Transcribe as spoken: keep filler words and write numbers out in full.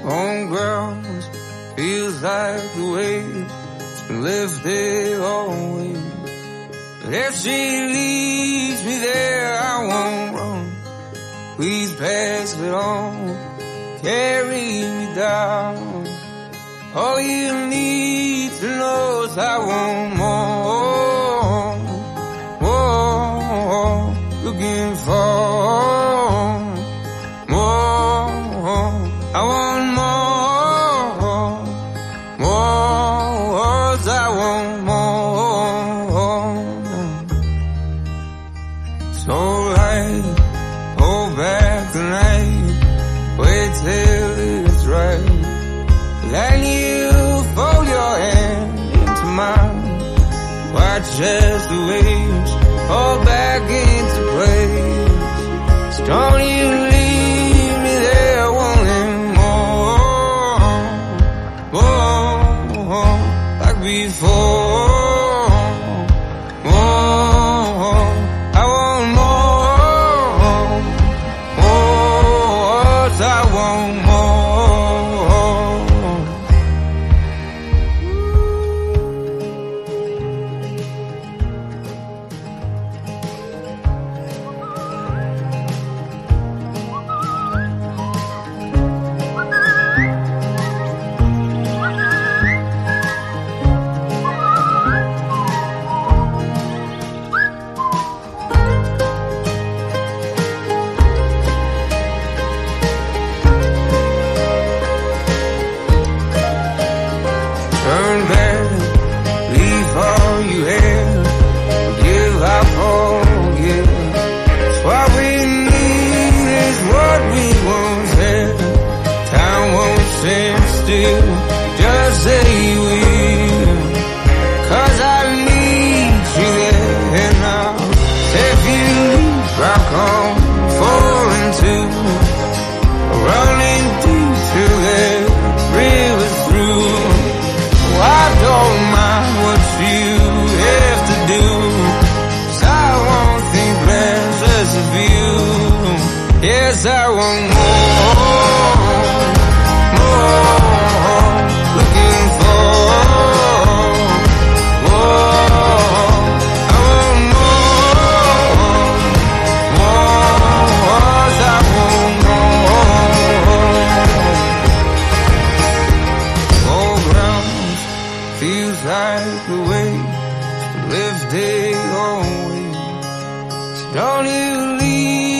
on grounds. Feels like the weight's been lifted always. But if she leads me there, I won't run. Please pass it on, carry me down. All you need to know is I want more, more, looking for more. I want more, more, I want more. It's alright, hold back the night, wait till it's right. Then you fold your hand into mine, watch as the waves fall back into place. So don't you leave me there wanting more, more, like before. More, I want more, more, I want more. Turn back, leave all you have, give up all, yeah. It's what we need, is what we once had. Time won't stand still, just say you will. Cause I need you there now. If you leave, I'll come falling too, running deep till that river's through. I don't mind what you have to do, 'cause I won't think less of you. Yes, I want more, more, looking for more. I want more, more, I want more. More ground feels like the weight lifted always. So don't you leave